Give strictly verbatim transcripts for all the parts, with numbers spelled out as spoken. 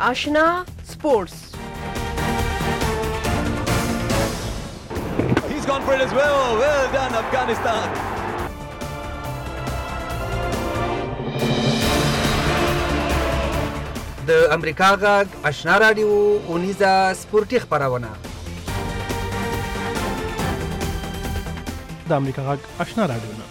Ashna Sports. He's gone for it as well. Well done, Afghanistan. د امریکا غږ آشنا رادیو اونیزه سپورتي خپرونه. د امریکا غږ آشنا رادیو نه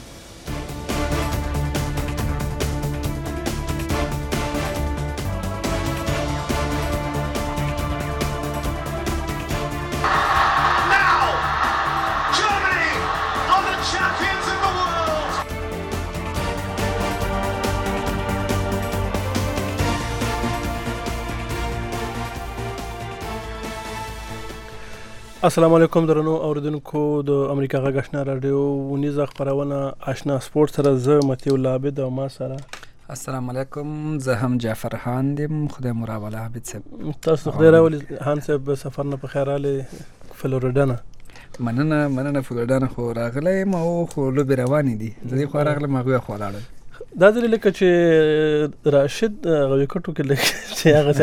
السلام علیکم درنو اوریدونکو د امریکا غږ آشنا رادیو ونیزه خپرونه آشنا سپورت سره زه متیو لابد او ما سره السلام علیکم زه هم جعفر خان دیم. خدای مو راوله عابد صاحب. تاسو خدای راولي خان صاحب سفر نه په خیر رالی فلوریدا نه. مننه مننه فلوریدا نه خو راغلی ما خو لوبې روانې دي. زه خو راغلم هغوی خو ولاړل. دا ځلې لکه چې راشد هغه وکټو کې لکه چې هغه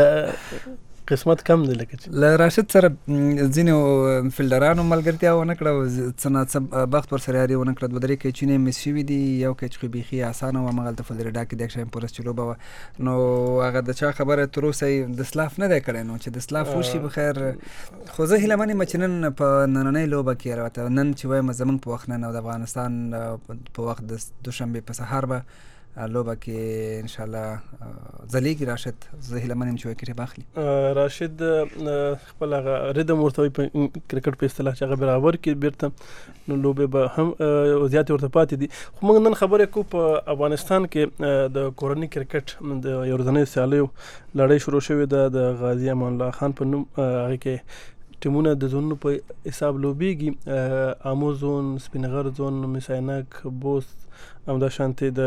قسمت کم دی لکه چې له راشد سره ځینو فیلډرانو ملګرتیا ونه کړه او څه ناڅه بخت ورسره یاري ونه کړه. دوه درې کیچونه یې مس شوي دي. یو کیچ خو بیخي اسانه وه همغلته فلوریډا کې د یک شایم پورس چې لوبه وه نو هغه د چا خبره تر اوسه یې د سلاف نه دی کړی نو چې د سلاف وشي بخیر. خو زه هیله من یم چې نن په نننۍ لوبه کې راوته نن چې وایم زموږ په وخت نن او د افغانستان په وخت د دوشنبې په سهار به لوبه کې ان شاء الله زلیږي راشد. زه هیله من یم چې وکټ یې باخلي. راشد خپل هغه ریدم ورته وایي په کرکټ په اصطلاح چې هغه برابر کړي بیرته نو لوبې به هم زیاتې ورته پاتې دي. خو موږ نن خبرې کوو په افغانستان کې د کورني کرکټ د یو ورځنیو سیالیو لړۍ شروع شوې ده. د غازي امان الله خان په نوم هغې کې ټیمونه د زونونو په حساب لوبېږي. آمو زون، سپین غر زون، مس عینک، بوست همداشانتې د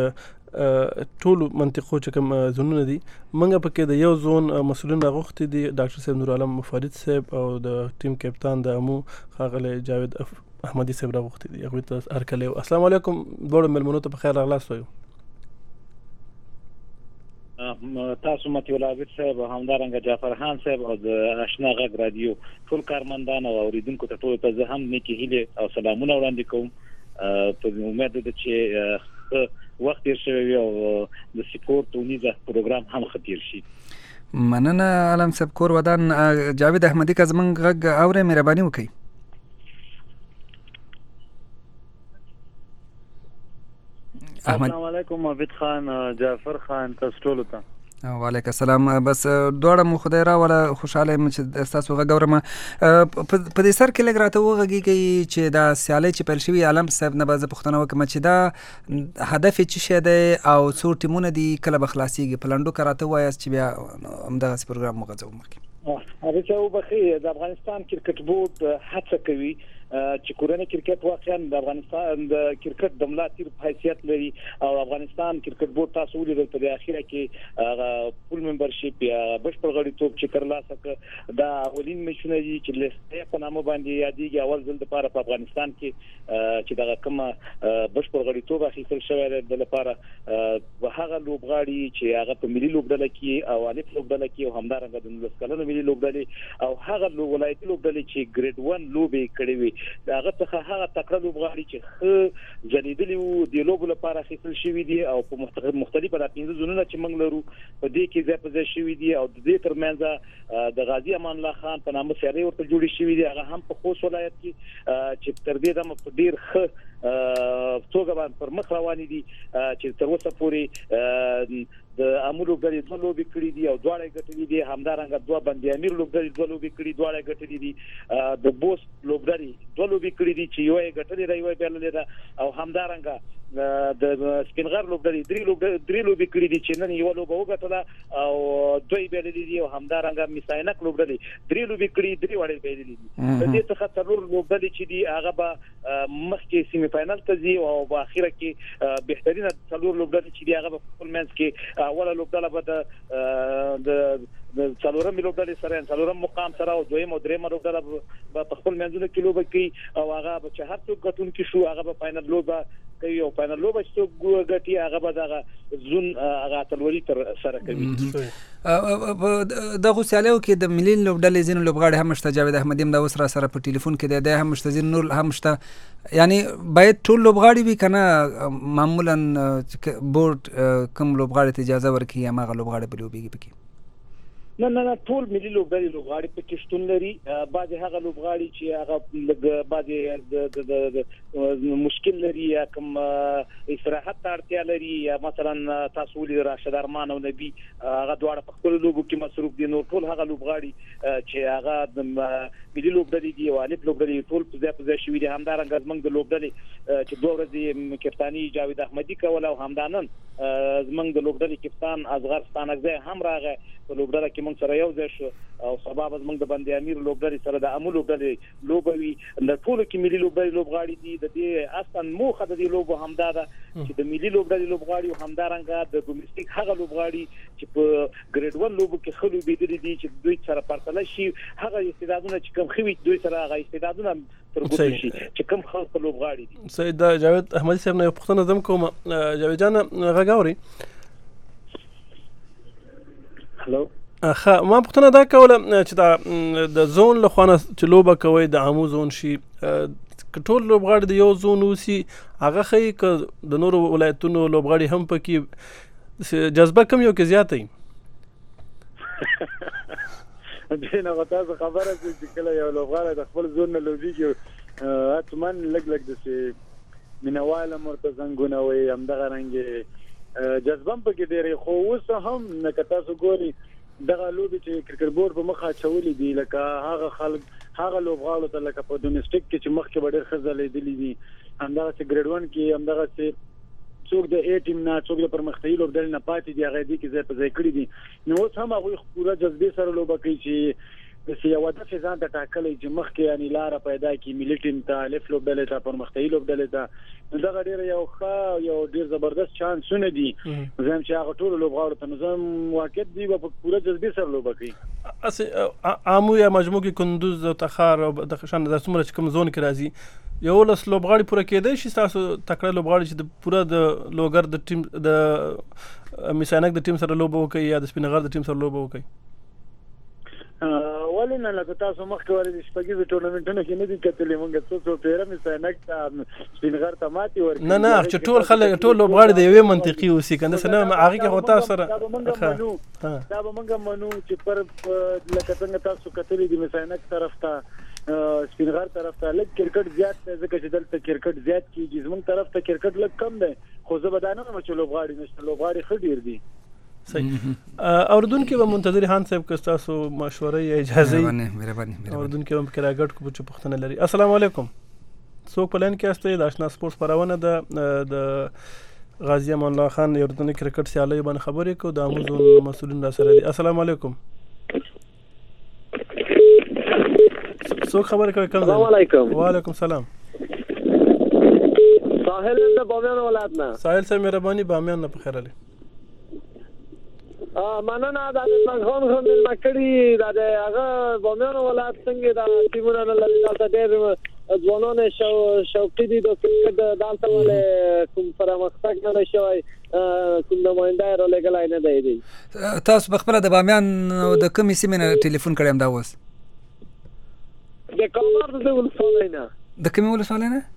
ټولو منطقو چې کوم زونونه دي موږ پکې د یو زون مسؤلین راغوښتي دي. ډاکټر صاحب نور عالم فرید صاحب او د ټیم کپتان د امو ښاغلی جاوید احمدي صاحب راغوښتي دي. هغوی ته هرکلی. السلام علیکم دواړو میلمنو ته په خیر راغلاست وایو. تاسو متیو لابد صاحب همدارنګه جعفر خان صاحب او د آشنا غږ رادیو ټول کارمندان او اوریدونکو ته ټولو ته زه هم نیکې هیلې او سلامونه وړاندې کوم. په امید ده چې وخت تیر شوی وي او د سپورت اونیزه پروګرام هم ښه تیر شي. مننه عالم صاحب کور ودان. جاوید احمدي که زموږ غږ اورئ مهرباني وکړئ. السلام علیکم عابد خان جعفر خان تاسو ټولو ته. وعلیکم السلام. بس دواړه مو خدای راوله خوشحاله یم چې ستاسو غږ اورم. په دې سر کې لږ راته وغږېږئ چې دا سیالۍ چې پیل شوي عالم صاحب نه به زه پوښتنه وکړم چې دا هدف یې څه شی دی او څو ټیمونه دي کله به خلاصېږي په لنډو که راته ووایاست چې بیا همدغسې پروګرام وغځوو مخکې. هغه څه وبخښئ د افغانستان کرکټ بورډ هڅه کوي چې کورنی کرکټ واقعا د افغانستان د کرکټ د ملا تیر په حیثیت لري او افغانستان کرکټ بورډ تاسو ولیدل په اخیره کې فول ممبرشپ یا بشپړ غړیتوب چې ترلاسه کړ. دا اولین میچونه دي چې لسته په نامه باندې یادېږي. اول ځل لپاره په افغانستان کې چې دغه کومه بشپړ غړیتوب اخیستل شوی دی د لپاره هغه لوبغاړي چې هغه په ملي لوبډله کې او الف لوبډله کې او همدارنګه د نولس کلنو ملي لوبډلې او هغه ولایتي لوبډلې چې ګریډ ون لوبې کړې وي هغه څخه هغه تکړه لوبغاړي چې ښه ځلیدلي وو د لوبو لپاره اخیستل شوي دي او په مختلفه د پنځه زونونه چې موږ لرو په دې کې ځای په ځای شوي دي او د دې ترمنځ د غازي امان الله خان په نامه سیالۍ ورته جوړې شوي دي. هغه هم په خوست ولایت کې چې تر دې دمه په ډېر ښه توګه باندې پر مخ روانې دي چې تر اوسه پورې د امو لوبډلې دوه لوبې کړې دي او دواړه یې ګټلې دي. همدارنګه دوه بندي امیر لوبډلې دوه لوبې کړي دواړه یې ګټلې دي. د بوست لوبډلې دوه لوبې کړي دي چې یوه یې ګټلې ده یوه یې بایللې ده او همدارنګه د سپین غر لوبډلې درې لوبډلې درې لوبې کړي دي چې نن یوه لوبه وګټله او دوه یې بایللې دي او همدارنګه مس عینک لوبډلې درې لوبې کړي درې واړه یې بایللې دي. د دې څخه څلور لوبډلې چې دي هغه به مخکې سیمي فاینل ته ځي او په اخیره کې بهترینه څلور لوبډلې چې دي هغه به خپل منځ کې اوله لوبډله به د څلورم لوبډلې سره څلورم مقام سره او دویم او دریم لوبډله په خپل منځونو کې لوب کوي او هغه به چې هر څوک ګټونکي شو هغه به فاینل لوب کوي او فاینل لوب چې څوک ګټي هغه به دغه زون هغه اتلولي تر سره کوي. دغه سیالیو کې د ملي لوبډلې ځینې لوبغاړي هم شته. جاوید احمدي هم دا اوس را سره په ټلیفون کې دی دی هم شته ځینې نور هم شته. یعنی باید ټول لوبغاړي وي کنه معمولا بورډ کوم لوبغاړي ته اجازه ورکړي یا هغه لوبغاړي په لوبېږي پکې؟ نه نه نه ټول ملي لوبډلې لوبغاړي پکې شتون لري. بعضې هغه لوبغاړي چې هغه لږ بعضې مشکل لري یا کوم استراحت ته اړتیا لري یا مثلا تاسو ولې راشد ارمان او نبي هغه دواړه په خپلو لوبو کې مصروف دي. نو ټول هغه لوبغاړي چې هغه د ملي لوبډلې دي او الف لوبډلې ټول په ځای په ځای شوي دي. همدارنګه زموږ د لوبډلې چې دوه ورځې کپتاني جاوید احمدي کوله او همدا نن زموږ د لوبډلې کپتان اصغر ستانکزی هم راغی په لوبډله کې موږ سره یو ځای شو او سبا به زموږ د بندي امیر لوبډلې سره د امو لوبډلې لوبه وي. د ټولو کې ملي لوبډلې لوبغاړي دي. د دې اصلا موخه د دې لوبو همدا ده چې د ملي لوبډلې لوبغاړي او همدارنګه د ډومېسټیک هغه لوبغاړي چې په ګریډ ون لوبو کې ښه لوبېدلي دي چې دوی سره پرتله شي هغه استعدادونه چې کم ښه وي دوی سره هغه استعدادونه تر ګوتو شي چې کم ښه لوبغاړي دي. صحیح. د جاوید احمدي صاحب نه یو پوښتنه زم کوم. جاوید جان غږ اورئ؟ هلو ښه ما پوښتنه دا کوله چې دا د زون له خوا نه چې لوبه کوئ د عمو زون شي که ټول لوبغاړي د یو زون اوسي هغه ښایي که د نورو ولایتونو لوبغاړي هم پکې جذبه کم یو کې زیاته وي؟ دې نه به تاسو خبره شئ چې کله یو لوبغاړی د خپل زون نه لوبېږي حتما لږ لږ داسې مینهوال هم ورته زنګونه وایي همدغه رنګې جذبه هم پکې ډېرې خو اوس هم نه که تاسو ګورئ دغه لوبې چې کرکټ بورډ په مخه اچولې دي لکه هغه خلک هغه لوبغاړو ته لکه په ډومېسټیک کې چې مخکې به ډېر ښه ځلېدلي دي همدغسې ګریډ ون کې همدغسې څوک د اے ټیم نه څوک د پرمختیایي لوبډلې نه پاتې دي هغه دې کې ځای په ځای کړي دي. نو اوس هم هغوی پوره جذبې سره لوبه کوي چې داسې یو هدف یې ځان ته ټاکلی چې مخکې یعنې لاره پیدا کړي ملي ټیم ته الف لوبډلې ته پرمختیایي لوبډلې ته. نو دغه ډېره یو ښه یو ډېر زبردست چانسونه دي زم چې هغه ټولو لوبغاړو ته نو زم واقعیت دوی به په پوره جذبې سره لوبه کوي. اسې عامو یا مجموع کې کندوز او تخار او دغه شان دا څومره چې کوم زون کې راځي یولس لوبغاړي پوره کېدای شي ستاسو تکړه لوبغاړي چې د پوره د لوګر د ټیم د میسانک د ټیم سره لوبه وکړي یا د سپینغر د ټیم سره لوبه وکړي؟ ولې نه لکه تاسو مخکې وایي د شپږیزو ټورنمنټونو کې نه دي کتلې موږ څو څو پیره میسانک ته سپینغر ته ماتې ورکړي. نه نه چې ټول خلک ټول لوبغاړي د یوې منطقي اوسي که داسې نه هغې کې خو تاسو سره دا به موږ منو چې پر لکه څنګه تاسو کتلې دي میسانک طرف ته سپینغر طرف ته لږ کرکټ زیات دی ځکه چې دلته کرکټ زیات کېږي. زموږ طرف ته کرکټ لږ کم دی خو زه به دا نه وایم چې لوبغاړي نشته لوبغاړي ښه ډېر دي. صحیح. اوردونکي به منتظر خان صاحب که ستاسو مشوره یا اجازه وي اوردونکي به هم پکې راګډ کړو چې پوښتنه لري. السلام علیکم. څوک په لاین کې یاستئ؟ د اشنا سپورټس خپرونه ده د غازي امان الله خان اردني کرکټ سیالیو باندې خبرې کوو. د عمو زون مسؤلین را سره دي. السلام علیکم. څوک خبرې کوي؟ کوم ځای؟ السلام علیکم. وعلیکم السلام. ساحل د بامیان ولایت نه. ساحل صاحب مهرباني بامیان نه په خیر علي. مننه د عثمان خان خو مېلمه کړي دا د هغه بامیان ولایت څنګه د ټیمونه نه لري دلته ډېر ځوانان شوقي دي د کرکټ دلته ولې کوم پرمختګ نه شوی کوم نماینده یې رالیږلی نه دی. تاسو په خپله د بامیان د کومې سیمې نه ټلیفون کړی یم دا اوس؟ د کامر د ولسوالۍ نه. د کومې ولسوالۍ نه؟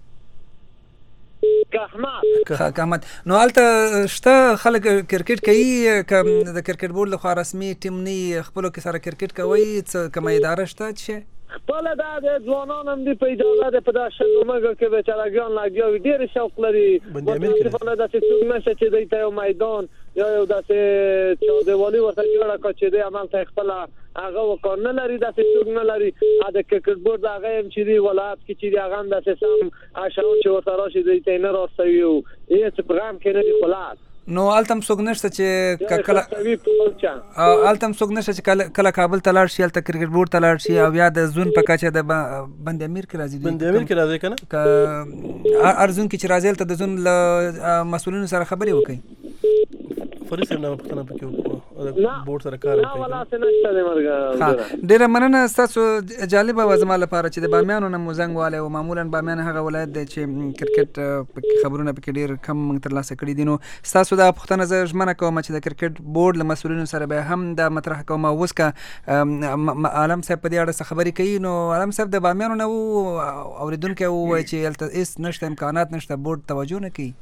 کاحمد. کاحمد. نو هلته شته خلک کرکټ کوي که د کرکټ بورډ لخوا رسمي ټیم نه خپلو کې سره کرکټ کوي څه کومه اداره شته چې خپله دا د ځوانان هم دي په اجازه دی په دا شګو مږو کې بیچارهګان لګیا وي ډېر شوق لري متاسفانه داسې څوک نشته چې دوی ته یو میدان یا یو داسې چاردیوالي ورته جوړه کړه چې دوی همالته خپله هغه وکړ نه لري داسې څوک نه لري. د کرکټ بورډ هغه هم چې دی ولایت کې چې دی هغه هم داسې سم اشعار چې ورته راشي دوی ته یې نه راستوي او هېڅ په غم کې نه دي خلاص. نو هلته هم څوک نشته چې کله هلته هم څوک نشته چې کله کابل ته لاړ شي هلته کرکټ بورډ ته لاړ شي او یا د زون په کچه د بند امیر کې راځي بند امیر کې راځي که نه که هر زون کې چې راځي هلته د زون له مسؤلینو سره خبرې وکړي. فري صاحب نه پوښتنه پکې وکړو بورډ سره کار نه ولا څه نشته دی مرګه. ډیره مننه ستاسو. جالبه و زما لپاره چې د بامیانو نه مو زنګ والی او معمولا بامیان هغه ولایت دی چې کرکټ خبرونه پکې ډیر کم موږ ترلاسه کړي دي. نو ستاسو دا پوښتنه زه ژمنه کوم چې د کرکټ بورډ له مسؤلینو سره به هم دا مطرح کوم. اوس که عالم صاحب په دې اړه څه خبرې کوي نو عالم صاحب د بامیانو نه اورېدونکی ووایي چې هلته هېڅ نشته، امکانات نشته، بورډ توجه نه کوي.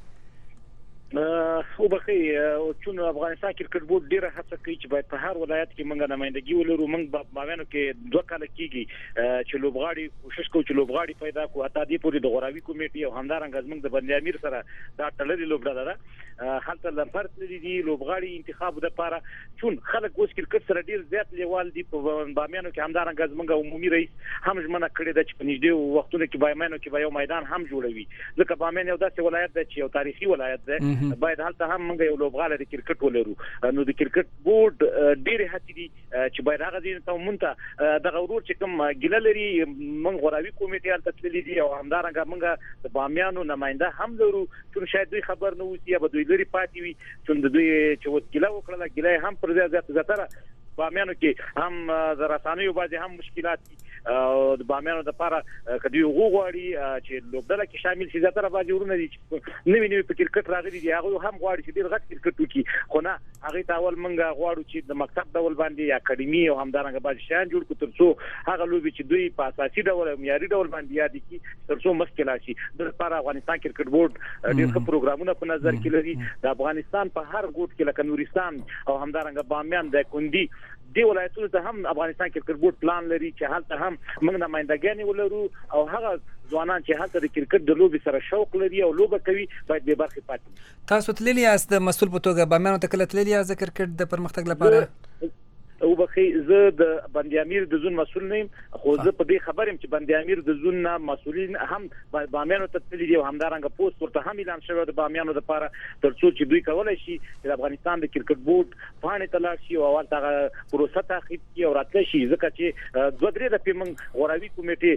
او بخي چون افغانستان کرکټ بورډ ډیره هڅه کوي چې باید په هر ولایت کې موږ نمائندګي ولرو. موږ بامیانو کې دوه کال کېږي چې لوبغاړي کوشش کوو چې لوبغاړي پیدا کړو. اته دې پورې د غوراوي کمیټې او همدارنګه موږ د بندي امیر سره دا تړلې لوبډله ده. هلته لمپرت لري دي لوبغاړي انتخاب لپاره چون خلک اوس کرکټ سره ډیر زیات لیوال دي په بامیانو کې. همدارنګه موږ عمومي رئیس هم ژمنه کړې ده چې په نږدې وختونو کې بامیانو کې به یو میدان هم جوړوي ځکه بامیان یو داسې ولایت دی چې یو تاریخي ولایت دی. باید هلته هم موږ یو لوبغاړی د کرکټ ولرو. نو د کرکټ بورډ ډېرې هڅې دي چې باید هغه ځای ته مونږ ته دغه ورور چې کوم ګیله لري موږ غوراوي کمیټې هلته تللي دي او همدارنګه موږ د بامیانو نماینده هم لرو چون شاید دوی خبر نه اوسي یا به دوی لرې پاتې وي چون د دوی چې اوس ګیله وکړله ګیله هم پر ځای زیاتره بامیانو کې هم د رسنیو بعضې هم مشکلات دي او د بامیانو دپاره که دوی هغو غواړي چې لوبډله کې شامل شي. زیاتره بعضې ورونه دي چې نوي نوي په کرکټ راغلي دي هغوی هم غواړي چې ډېر غټ کرکټ وکړي خو نه هغوی ته اول موږ غواړو چې د مکتب ډول باندې اکاډمي او همدارنګه بعضې شیان جوړ کړو تر څو هغه لوبې چې دوی په اساسي ډول او معیاري ډول باندې یاد کړي تر څو مخکې لاړ شي. د لپاره افغانستان کرکټ بورډ ډېر ښه پروګرامونه په نظر کې لري. د افغانستان په هر ګوټ کې لکه نورستان او همدارنګه بامیان د کندي دې ولایتونو ته هم افغانستان کرکټ بورډ پلان لري چې هلته هم موږ نمایندګانې ولرو او هغه ځوانان چې هلته د کرکټ د لوبې سره شوق لري او لوبه کوي باید بې برخې پاتې وي. تاسو تللي یاست د مسؤل په توګه بامیانو ته کله تللي یاست د کرکټ د پرمختګ لپاره؟ او بخي زه د بندي امیر د زون مسؤل نه یم خو زه په دې خبر یم چې بندي امیر د زون نه مسؤلین هم بامیانو ته تللي دي او همدارنګه پوسټ ورته هم اعلان شوی د بامیانو لپاره تر څو چې دوی کولی شي چې د افغانستان د کرکټ بورډ پاڼې ته لاړ شي او اول هغه پروسه تعقیب کړي او راتلی شي ځکه چې دوه درې دفعې موږ غوراوي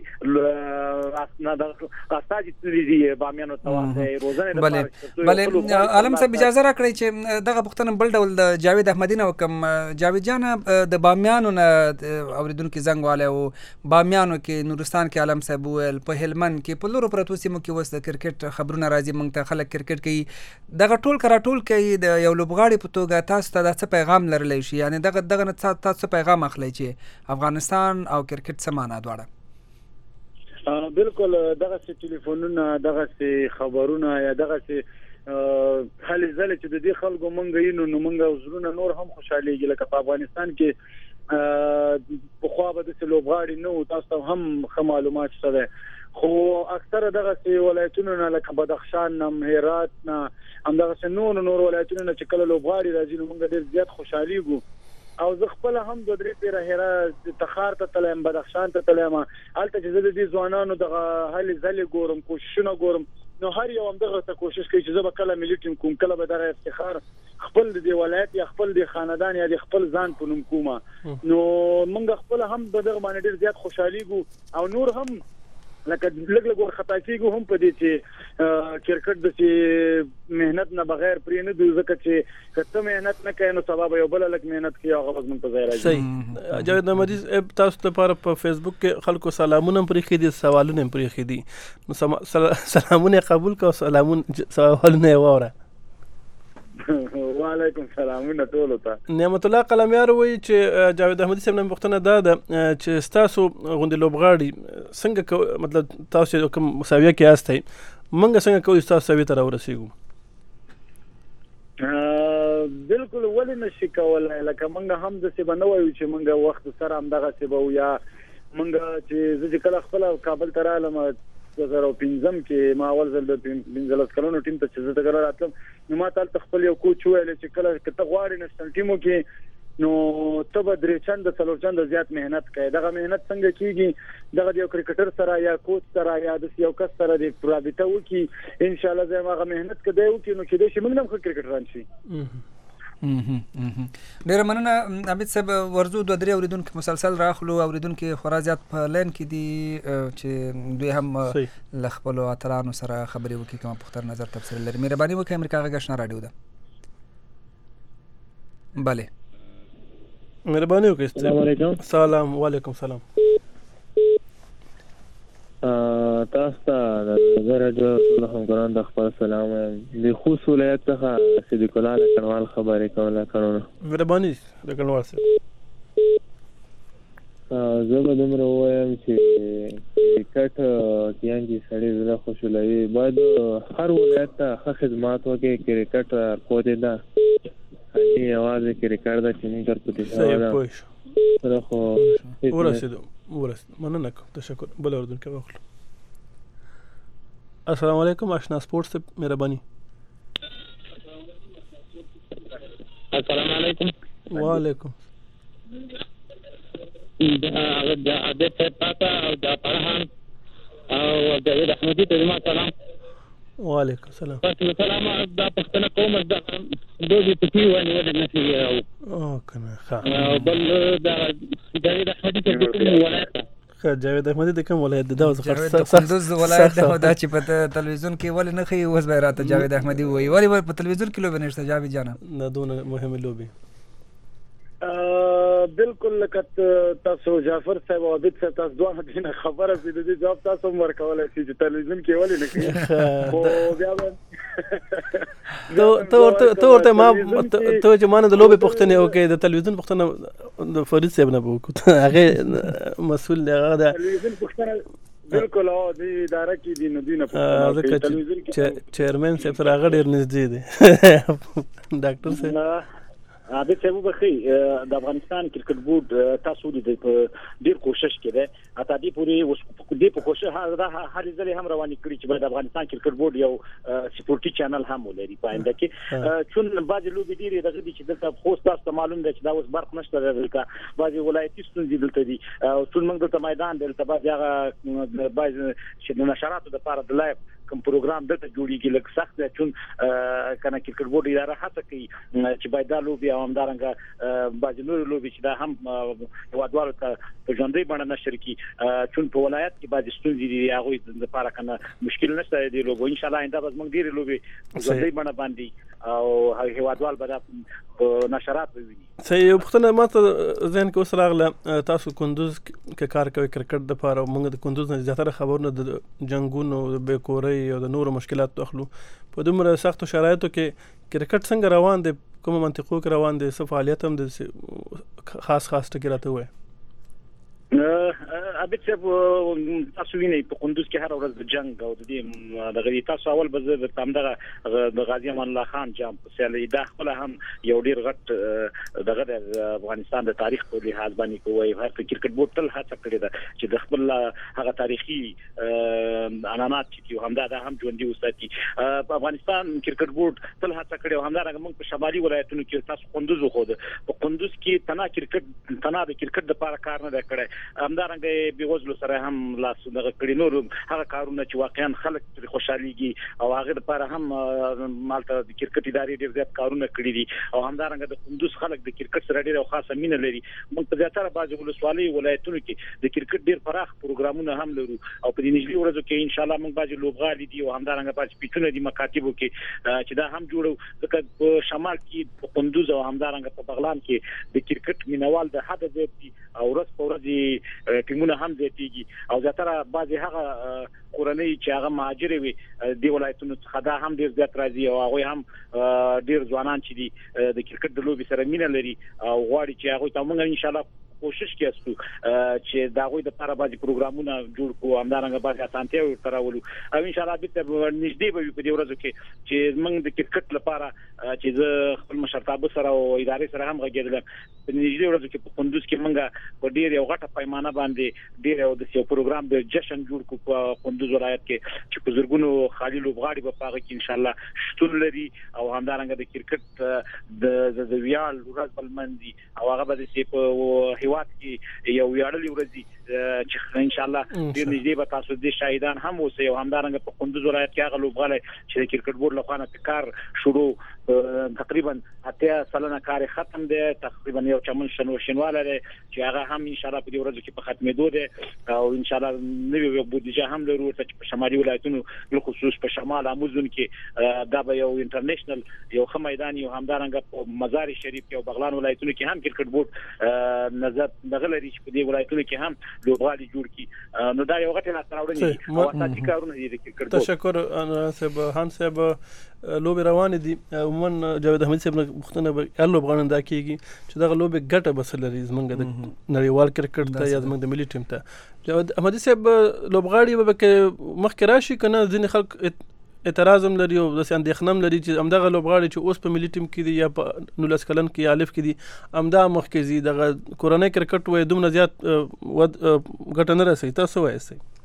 کمیټې استازي تللي دي بامیانو ته روزنې لپاره. بلې عالم صاحب اجازه راکړئ چې دغه پوښتنه بل ډول د جاوید احمدي نه وکړم. جاوید جان د بامیانو نه اوریدونکو زنګ والی او بامیانو کې نورستان کې عالم صاحب وویل په هلمند کې په لرو پرتو سیمو کې اوس د کرکټ خبرونه راځي موږ ته خلک کرکټ کوي. دغه ټول که راټول کوي د یو لوبغاړي په توګه تاسو ته دا څه پیغام لرلی شي یعنې دغه دغه نه تاسو څه پیغام اخلئ چې افغانستان او کرکټ څه معنا دواړه؟ بالکل دغسې ټلیفونونه دغسې خبرونه یا دغسې هلې ځلې چې د دې خلکو مونږ یو نو مونږ زړونه نور هم خوشحالېږي لکه په افغانستان کې پخوا به داسې لوبغاړي نه وو تاسو ته هم ښه معلومات شته دی خو اکثره دغسې ولایتونو نه لکه بدخشان نه هرات نه همدغسې نور نور ولایتونو نه چې کله لوبغاړي راځي نو مونږ ډېر زیات خوشحالېږو او زه خپله هم دوه درې پیره هرات تخار ته تللی یم بدخشان ته تللی یم هلته چې زه د دې ځوانانو دغه هلې ځلې ګورم کوششونه ګورم نو هر یو همدغه ته کوشش کوي چې زه به کله ملي ټیم کوم کله به دغه افتخار خپل د دې ولایت یا خپل د خاندان یا د خپل ځان په نوم کومه نو موږ خپل هم د دغه باندې ډېر زیات خوشحالېږو او نور هم لکه لږ لږ ورخطا کېږو هم په دې چې کرکټ داسې محنت نه بغیر پرې نه دوي ځکه چې که ته محنت نه کوې نو سبا به یو بله لږ محنت کوي هغه به زموږ په ځای راځي. صحیح. جاوید احمدي تاسو لپاره په فیسبوک کې خلکو سلامونه هم پرېښي دي سوالونه هم پرېښي دي نو سلامونه یې قبول کړه او سلامونه سوالونه یې واوره. وعلیکم سلامونه ټولو ته. نعمت الله قلمیار وایي چې جاوید احمدي صاحب نه پوښتنه دا ده چې ستاسو غوندې لوبغاړي څنګه مطلب تاسو چې کوم مساویه کې یاستئ موږ څنګه کولی ستاسو سویې ته راورسېږو؟ بالکل ولې نشي کولی لکه موږ هم داسې به نه وایو چې موږ وخت سره همدغسې به وو یا موږ چې زه چې کله خپله کابل ته رالم دوه زره پنځم کې ما اول ځل د پنځلس کلونو ټیم ته چې زه دغه راتلم نو ما ته هلته خپل یو کوچ وویل چې کله که ته غواړې نشنل ټیمو کې نو ته به درې چنده څلور چنده زیات محنت کوې. دغه محنت څنګه کېږي دغه د یو کرکټر سره یا کوچ سره یا داسې یو کس سره د رابطه وکړي انشاءالله زه هم هغه محنت که دی وکړي نو کېدای شي موږ هم ښه کرکټران شي. ډیره مننه عبید صاحب. ورځو دوه درې اوریدونکي مسلسل راخلو اوریدونکي خورا زیات په لین کې دي چې دوی هم له خپلو اتلانو سره خبرې وکړي کومه پوښتنه نظر تبصره لري. مهرباني وکړئ امریکا غږ آشنا راډیو ده. بله مهرباني وکړئ. السلام علیکم. سلام وعلیکم سلام. تاسو ته د راډیو ټول همکاران د خپل سلام د خوست ولایت څخه صدیق الله لکنوال خبرې کوله کړو. مهرباني لکنوال صاحب. زه به دومره ووایم چې کرکټ کیانګي سړی زړه خوشحالوي. باید هر ولایت ته ښه خدمات وکړي. کرکټ پوهې ده خالي یوازې کرکټ ده چې موږ تر پوتې شوی ده. سره خو ورسېدو ورسېدو مننه کوم. تشکر. بل اردونکی واخلو. السلام علیکم آشنا سپورټس ته مهرباني. السلام علیکم. وعلیکم. د عبد پاتا او د فرحان او د احمدي ته ما سلام. وعلیکم سلام. تاسو سلام د پښتنه قوم د دوی په کې ونی ود نشي او کنه ښه بل د جاوید احمدي ته کوم ولایت ښه جاوید احمدي ته کوم ولایت دا اوس جاوید قندوز ولایت دا دا چې په تلویزیون کې ولې نه خي اوس به راته جاوید احمدي وایي ولې په تلویزیون کې لوبه نشته جاوید جانا نه دونه مهمه لوبي. بالکل لکه تاسو جعفر صاحب او عبد صاحب تاسو دوه دینه خبره دي د جواب تاسو ورکولای شئ چې تلویزیون کې ولې نه کوي. او بیا به ته ته ته ورته ما ته چې مان د لوبي پښتنه او کې د تلویزیون پښتنه د فرید صاحب نه وکړو هغه مسؤل دی هغه د تلویزیون پښتنه بالکل او د اداره کې دي نو دینه پښتنه تلویزیون کې چیرمن صاحب سره هغه ډیر نږدې دی ډاکټر صاحب. عابد صاحب بخي د افغانستان کرکټ بورډ تاسو د ډیر کوشش کړي اته دې پوری اوس دې په کوشش هغه هر ځلې هم رواني کړی چې د افغانستان کرکټ بورډ یو سپورټي چینل هم ولري پاینده کې چون بعض لوبي ډیر دغه دي چې دلته خوست تاسو معلوم دی چې دا اوس برق نشته دلته بعض ولایتي ستونزې دلته دي ټول موږ دلته میدان دلته بعض هغه بعض چې د نشراتو د لپاره د لایف کوم پروګرام دلته جوړیږي لکه سخت دی چون کنه کرکټ بورډ اداره هڅه کوي چې باید دا لوبي او همدارنګه بعض نور لوبي چې دا هم هوادوالو ته په ژوندۍ بڼه نشر کی چون په ولایت کې بعض ستونزې دي هغه د لپاره کنه مشکل نشته دی لوبو ان شاء الله آینده به موږ ډېر لوبي ژوندۍ بڼه باندې او هوادوال به نشرات وویني. صحیح. یو پښتنه ماته ذهن کې اوس راغله تاسو کندوز کې کار کوي کرکټ د لپاره موږ د کندوز نه زیاتره خبرونه د جنگونو د بیکورۍ او د نورو مشکلاتو اخلو په دومره سختو شرایطو کې کرکټ څنګه روان دی کومه منطقو کې روان دی څه فعالیت هم د خاص خاص ټکي راته وایي. عبد صاحب تاسو وینئ په کندوز کې هر ورځ د جنگ او د دې دغه تاسو اول به د تامدغه د غازی امان الله خان جام په سیالي دا خپل هم یو ډیر غټ دغه د افغانستان د تاریخ په لحاظ باندې کوي هر کرکټ بورډ تل هڅه کړې ده چې د خپل هغه تاریخي عنعنات چې همدا د هم ژوندۍ وساتي. په افغانستان کرکټ بورډ تل هڅه کړې او همدا موږ په شمالي ولایتونو کې تاسو کندوز خو د کندوز کې تنا کرکټ تنا د کرکټ لپاره کار نه کړی همدارنګه به وزلو سره هم لاس دغه کړي نور هغه کارونه چې واقعا خلک خوشحاليږي او هغه لپاره هم مالته د کرکټ ادارې ډېر زیات کارونه کړي دي او همدارنګه د کندوز خلک د کرکټ سره ډېر خاصه مینه لري. موږ په زیاتره بعض ولسوالۍ ولایتونو کې د کرکټ ډېر پراخ پروګرامونه هم لرو او په دې نږدې ورځو کې ان شاء الله موږ بعض لوبغالي دي او همدارنګه بعض پیټونه دي مکاتبو کې چې دا هم جوړو ځکه په شمال کې په کندوز او همدارنګه په بغلان کې د کرکټ مینوال د حد زیات دي او ورځ په ورځ ټیمونه هم زیاتېږي او زیاتره بعضی هغه کورنۍ چې هغه مهاجر وي دی ولایتونو څخه دا هم ډیر زیات راځي او هغه هم ډیر ځوانان چې دي د کرکټ د لوبي سره مینه لري او غواړي چې هغه ته موږ ان شاء الله کوشش کوو چې دا غوي د لپاره بعضی پروګرامونه جوړ کوو همدارنګه بعضی اسانتیا ورتراولو او ان شاء الله به نږدې به په دې ورځو کې چې موږ د کرکټ لپاره چې زه خپل مشرتابه سره او ادارې سره هم غږیدل په نږدې ورځو کې په کندوز کې موږ په ډیر یو غټه پیمانه باندې ډیر یو د یو پروګرام د جشن جوړ کوو په کندوز ولایت کې چې په زرګونو خالي لوبغاړي په هغه کې ان شاء الله شتون لري او همدارنګه د کرکټ د د ویال ورځ بلمندي او هغه به په هیواد کې یو ویاړلې ورځي چې ان شاء الله ډېر نږدې به تاسو د شاهدان هم اوسئ او همدارنګه په کندوز ولایت کې هغه لوبغاړي چې د کرکټ بورډ لخوا نه کار شروع تقریبا اتیا سلنه کار ختم دی تقریبا یو چمن شنو شنواله دی چې هغه هم ان شاء الله په دې ورځو کې په ختمېدو دی او ان شاء الله نوې یو بودیجه هم لرو چې په شمالي ولایتونو په خصوص په شمال امازون کې دا به یو انټرنیشنل یو ښه میدان یو همدارنګه په مزار شریف کې او بغلان ولایتونو کې هم کرکټ بورډ نظر دغلري چې په دې ولایتونو کې هم لوبغالي جوړ کړي نو دا یو غټه راوړنه او اساسي کارونه دي د کرکټ بورډ. تشکر انا صاحب هان صاحب لوبې روانې دي عموما جاوید احمدي صاحب مختنه به هر لوبغاړي دا کیږي چې دغه لوبې ګټه بس لري زمونږ د نړیوال کرکټ ته یا زمونږ د ملي ټیم ته. جاوید احمدي صاحب لوبغاړي به کې مخکې راشي کنه ځینې خلک اعتراض هم لري او داسې اندېښنه هم لري چې همدغه لوبغاړي چې اوس په ملي ټیم کې دي یا په نولس کلن کې یا الف کې دي همدا مخکې ځي دغه کورنۍ کرکټ وایي دومره زیات ګټه نه رسوي. تاسو وایئ؟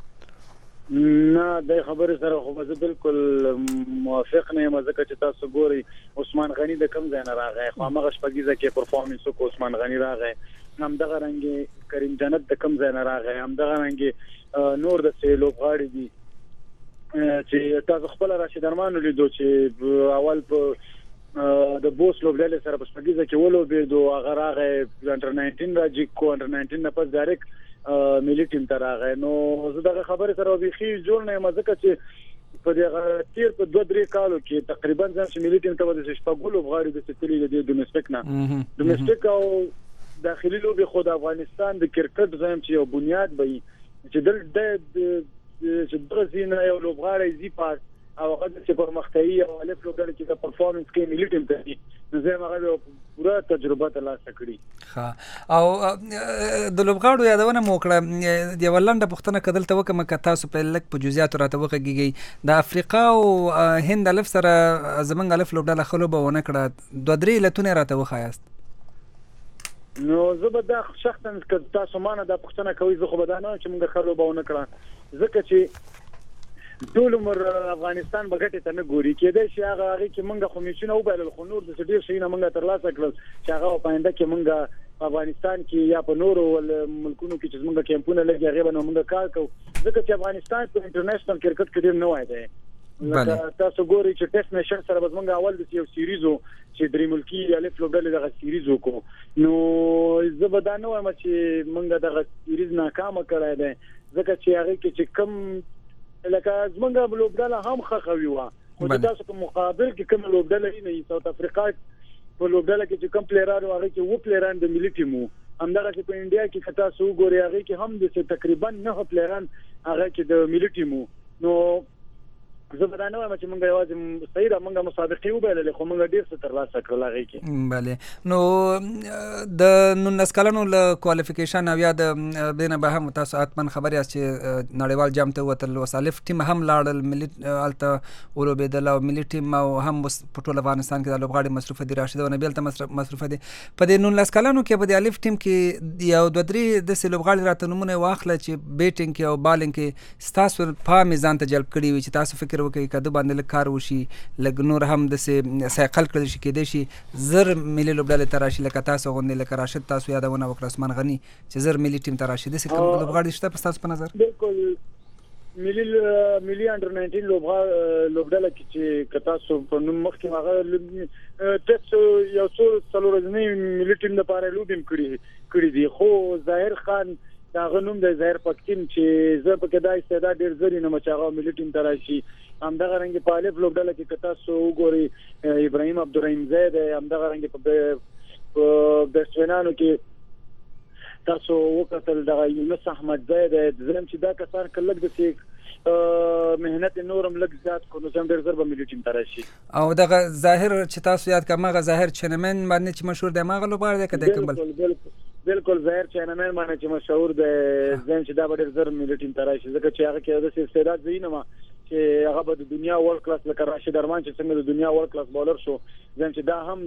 نه د خبرې سره خو زه بالکل موافق نه یم ځکه چې تاسو ګورئ عثمان غني د کوم ځای نه راغی خو هغه شپږیزه کې پرفارمنس وکړ عثمان غني راغی همدغه رنګ کریم جنت د کوم ځای نه راغی همدغه رنګ نور د څه لوبغاړي دي چې تاسو خپل راشد ارمان لیدو چې اول په د بوس لوبډلې سره په شپږیزه کې ولوبېدو هغه راغی انډر ناینټین راځي کو انډر ناینټین نه پس ډایرکټ ملي ټیم ته راغی نو زه دغه خبرې سره بيخي جوړ نه یم ځکه چې په دغه تیر په دوه درې کالو کې تقریبا ځکه ملي ټیم ته د شپږ لوبغاړي د ستلي د ډومېسټک نه ډومېسټک او داخلي لوبي خو د افغانستان د کرکټ زم چې یو بنیاد وي چې د چې دغه زینه یو لوبغاړي زی پاس او هغه چې پرمختیايي او الف لوبډلې کې د پرفارمنس کې ملي ټیم ته نو زه هغه پوره تجربه ترلاسه کړې. ها او د لوبغاړو یادونه مو کړه د ولنډه پښتنه کدل ته وکم ک تاسو په لک په جزئیات راته وکړي د افریقا او هند الف سره زمنګ الف لوبډله خلوبه ونه کړه دوه درې لتونه راته وخایست. نو زه به دا شخصا ک تاسو مانه د پښتنه کوي زه خو به دا نه چې موږ خلوبه ونه کړه ځکه چې ټول عمر افغانستان بغټه ته نه ګوري کېدای شي هغه هغه کې مونږه خو میشنه وبایل خو نور د ډیر شي نه مونږه ترلاسه کړل چې هغه په انده کې مونږه افغانستان کې یا په نورو ملکونو کې چې مونږه کیمپونه لګي هغه به مونږه کار کوو ځکه چې افغانستان په انټرنیشنل کرکټ کې ډیر نه وای دی. لکه تاسو ګورئ چې ټیسټ نشن سره به مونږه اول د یو سیریزو چې درې ملکی الف لوبډلې دغه سیریز وکړو نو زه به دا نه وایم چې مونږه دغه سیریز ناکامه کړای دی ځکه چې هغه کې چې کم لکه زمونږ لوبډله هم خخوي و خو تاسو په مقابل کې کوم لوبډله نه ساوث افریقا په لوبډله کې چې کوم پلیرانو هغه کې و پلیران د ملي ټیمو همدغه چې په انډیا کې تاسو ګورئ هغه کې هم د تقریبا نه پلیران هغه کې د ملي ټیمو نو زه به دا نه وایم چې مونږ یوازې صحیح ده مونږ مسابقې وبایللې خو مونږ ډېر څه ترلاسه کړل هغې کې. بله نو د نولس کلنو له کوالیفیکیشن او یا د بینه به هم تاسو حتما خبر یاست چې نړیوال جام ته وتل اوس الف ټیم هم لاړل ملي هلته ولوبېدل او ملي ټیم او هم په ټول افغانستان کې د لوبغاړي مصروفه دي راشده ونبي هلته مصروفه دي په دې نولس کلنو کې په دې الف ټیم کې یو دوه درې داسې لوبغاړي راته نومونه واخله چې بیټینګ کې او بالینګ کې ستاسو پام یې ځان ته جلب کړي وي چې تاسو فکر وکړي کده باندې لږ کار وشي لږ نور هم داسې سایقل کړل شي کېدای شي زر ملي لوبډلې ته راشي لکه تاسو غوندې لکه راشد تاسو یادونه وکړه عثمان غني چې زر ملي ټیم ته راشي داسې کوم لوبغاړي شته په تاسو په نظر؟ بالکل ملي ملي انډر ناینټین لوبډله کې چې تاسو په نوم مخکې هغه تاسو یو څو څلور ورځې ملي ټیم لپاره لوبیم کړی کړی دي خو ظاهر خان دا غنوم د ظاهر پکتین چې زه په کدای استعداد ډیر زری نه مچاغه ملي ټیم ته راشي همدغه رنګ په الف لوبډله کې تاسو وګورئ ابراهیم عبدالرحیم زید همدغه رنګ په بیټسمنانو کې تاسو وکتل دغه یونس احمد زید زم چې دا کسان کلک د سیک مهنت نورم لږ زیات کو نو زم ډیر زر به ملي ټیم ته راشي او دغه ظاهر چې تاسو یاد کړه مغه ظاهر چنمن باندې چې مشهور دی مغه لوبغاړی دی کده کوم بالکل ظاهر چینمن باندې چې مشهور دی زم چې دا ډېر زر ملي ټیم ته راشي ځکه چې هغه کې د استعداد زینه ما چې هغه به د دنیا ورلد کلاس لکه راشد ارمان چې څنګه د دنیا ورلد کلاس بولر شو زم چې دا هم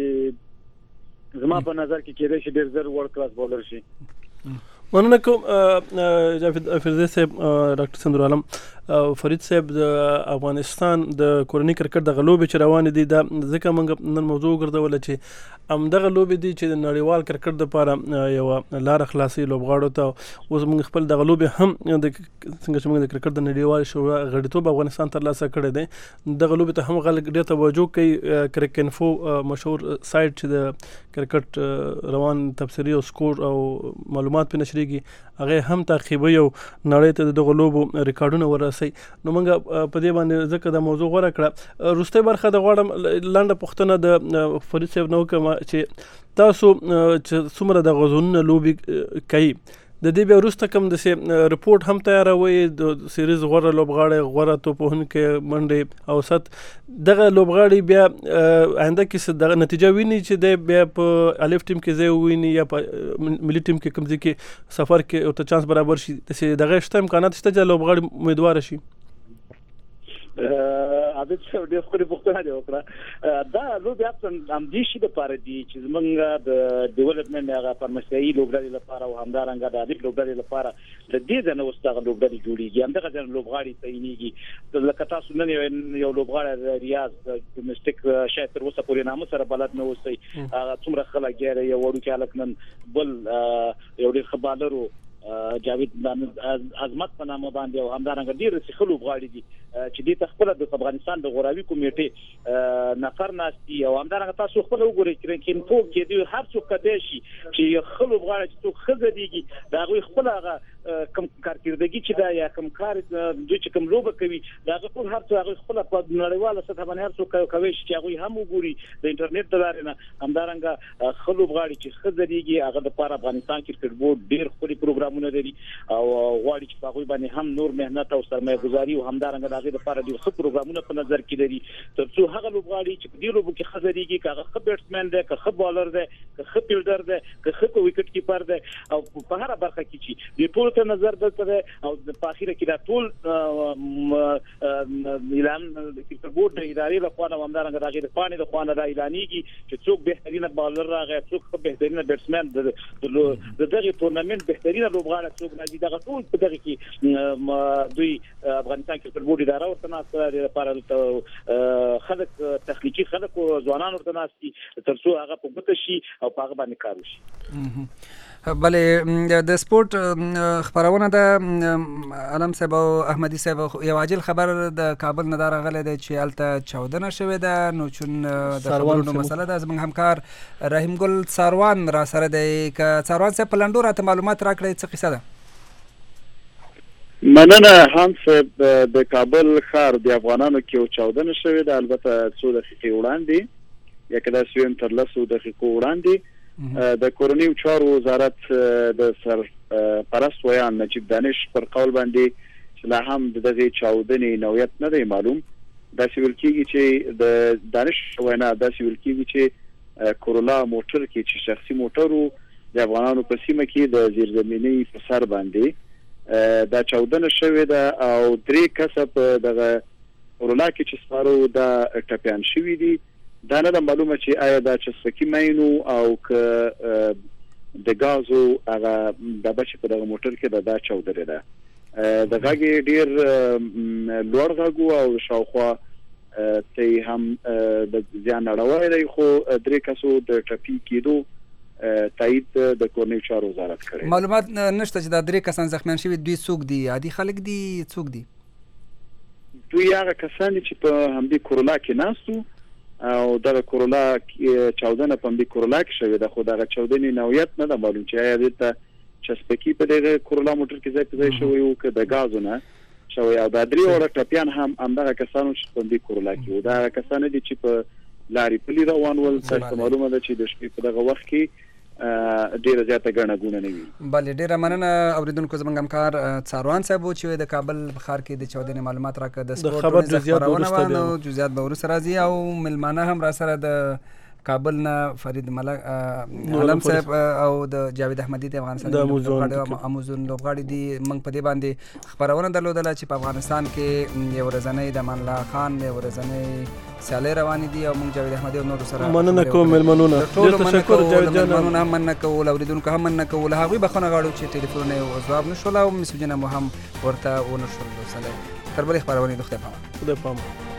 د زما په نظر کې کېدای شي ډېر زر ورلد کلاس بولر شي. مننه کوم جاوید افریدی صاحب ډاکټر سندر عالم فرید صاحب د افغانستان د کورنۍ کرکټ د لوبې چې روانې دي دا ځکه موږ نن موضوع ګرځوله چې همدغه لوبې دي چې د نړیوال کرکټ دپاره یوه لاره خلاصوي لوبغاړو ته. اوس موږ خپل دغه لوبې هم د څنګه چې موږ د کرکټ د نړیوال شورا غړیتوب افغانستان ترلاسه کړی دی دغه لوبې ته هم خلک ډېر توجه کوي. کرک انفو مشهور سایټ چې د کرکټ روان تبصرې او سکور او معلومات پرې نشریږي هغه هم تعقیبوي او نړۍ ته د دغه لوبو ریکارډونه ورسوي. نو موږ په دې باندې ځکه دا موضوع غوره کړه. وروستۍ برخه د غواړم لنډه پوښتنه د فرید صاحب نه وکړم چې تاسو چې څومره د غزونونه لوبې کوي د دې بیا وروسته کوم داسې رپورټ هم تیاروئ د سیریز غوره لوبغاړی غوره توپوهونکی منډې اوسط دغه لوبغاړي بیا آینده کې څه دغه نتیجه ویني چې دی بیا په الف ټیم کې ځای وویني یا په ملي ټیم کې کوم ځای کې سفر کې ورته چانس برابر شي داسې دغه شته امکانات شته چې لوبغاړي امیدواره شي؟ عادت څه ډېر خوري پوښتنه دی وکړه. دا لوبې اصلا همدې شي دپاره دي چې زمونږ د ډیولپمنټ هغه پرمختیایي لوبډلې لپاره او همدارنګه د الف لوبډلې لپاره د دې ځای نه اوس دغه لوبډلې جوړېږي همدغه ځای نه لوبغاړي تعینېږي. لکه تاسو نن یو لوبغاړی ریاض ډومسټیک شاید تر اوسه پورې نامه سره بلد نه اوسئ هغه څومره خلک ګیره یو وړوکی هلک نن بل یو ډېر ښه بالر و جاوید عظمت په نامه باندې او همدارنګه ډېر څه لوبغاړي دي چې دې ته خپله د افغانستان د غوراوي کمیټې نفر ناست دي او همدارنګه تاسو خپله وګورئ چې کینفو کې دي هر څوک کدی شي چې یو ښه لوبغاړی چې څوک ښه ځلیږي د هغوی خپله هغه کوم کارکردګي چې ده یا کوم کار دوی چې کوم لوبه کوي د هغه ټول هر څه هغوی خپله په نړیواله سطحه باندې هر څوک کوی شي چې هغوی هم وګوري د انټرنیټ د لارې نه. همدارنګه ښه لوبغاړي چې ښه ځلیږي هغه دپاره افغانستان کرکټ بورډ ډېر ښکلي پروګرامونه لري او غواړي چې په هغوی باندې هم نور محنت او سرمایه ګزاري او همدارنګه د هغې دپاره ډېر ښه پروګرامونه په نظر کې لري تر څو هغه لوبغاړي چې په دې لوبو کې ښه ځلیږي که هغه ښه بیټسمین دی که ښه بالر دی که ښه فیلډر دی که ښه وکټ کیپر دی او په هره برخه کې چې دې ټولو ته نظر دلته دی او په اخره کې دا ټول اعلان د کرکټ بورډ د ادارې لخوا نه همدارنګه د هغې د پاڼې د خوا نه دا اعلانېږي چې څوک بهترینه بالر راغی څوک ښه بهترینه بیټسمین د دغې تورنمنټ بهترینه لوبغاړی څوک راځي دغه ټول په دغه کې دوی افغانستان کرکټ بورډ اداره ورته ناسته دی لپاره خلک تخنیکي خلک او ځوانان ورته ناست دي تر څو هغه په ګوته شي او په هغه باندې کار وشي. بلې د سپورټ خپرونه د علم صاحب او احمدي صاحب یو عاجل خبر د کابل نه دا راغلی دی چې هلته چاودنه شوې ده نو چون د خبرونو مسله ده زموږ همکار رحیم ګل څاروان را سره دی که څاروان صاحب په لنډو راته معلومات راکړئ څه قصه ده؟ مننه هانس صاحب د کابل ښار د افغانانو کې یو چاودنه شوې ده البته څو دقیقې وړاندې یا که داسې ویم تر لسو دقیقو وړاندې د کورنیو چارو وزارت د سرپرست ویان نجیب دانش پر قول باندې چې لا هم د دغې چاودنې نوعیت نه دی معلوم. داسې ویل کېږي چې د دانش وینا داسې ویل کېږي چې کورولا موټر کې چې شخصي موټر و د افغانانو په سیمه کې د زیرزمینۍ په سر باندې دا چاودنه شوې ده او درې کسه په دغه کورولا کې چې سپاره دا ټپیان شوي دي. دا نه ده معلومه چې آیا دا چسپکي ماینو او که د ګازو هغه ډبه چې په دغه موټر کې ده دا چاودلې ده. د غږ یې ډېر لوړ غږ و او شاوخوا ته یې هم د زیان اړولی دی خو درې کسو د ټپي کېدو تایید د کورنیو چارو وزارت کړی. معلومات نشته چې دا درې کسان زخمیان شوي دوی څوک دي؟ عادي خلک دي څوک دي؟ دوی هغه کسان دي چې په همدې کورولا کې ناست وو او دغه کورولا چاودنه په همدې کورولا کې شوې ده خو دغه چاودنې نوعیت نه ده معلوم چې آیا دې ته چسپکي په دغه کورولا موټر کې ځای په ځای شوی و که د ګازو نه شوی او دا درې وړه ټپیان هم همدغه کسانو چې په همدې کورولا کې وو. دا هغه کسان دي چې په لارې پلي روان ول. تاسو معلومه ده چې د شپې په دغه وخت کې ډیره زیاته ګڼه ګونه نه وي. بلې ډیره مننه اوریدونکو زموږ همکار څاروان صاحب چې د کابل په ښار کې د چاودنې معلومات راکړه د سپورټ خبرونه نو جزئیات به وروسته راځي او ملمانه هم را سره د کابل نه فرید ملک علم صاحب او د جاوید احمدی د افغانستان د اموزون اموزون لوبغاړي دي. موږ په دې باندې خبرونه درلودله چې په افغانستان کې یو ورځنۍ د امان الله خان یو ورځنۍ سیالۍ روانې دي او موږ جاوید احمدی او نورو سره مننه کوم مېلمنونه. ډېر تشکر جاوید جان. مېلمنونه هم مننه کوو، اورېدونکو هم مننه کوو، له هغوی بخښنه غواړو چې ټلیفونونه یې ځواب نه شول او مسیجونه مو هم ورته ونه شول لوستلی. تر بلې خپرونې د خدای پامه. خدای پامه.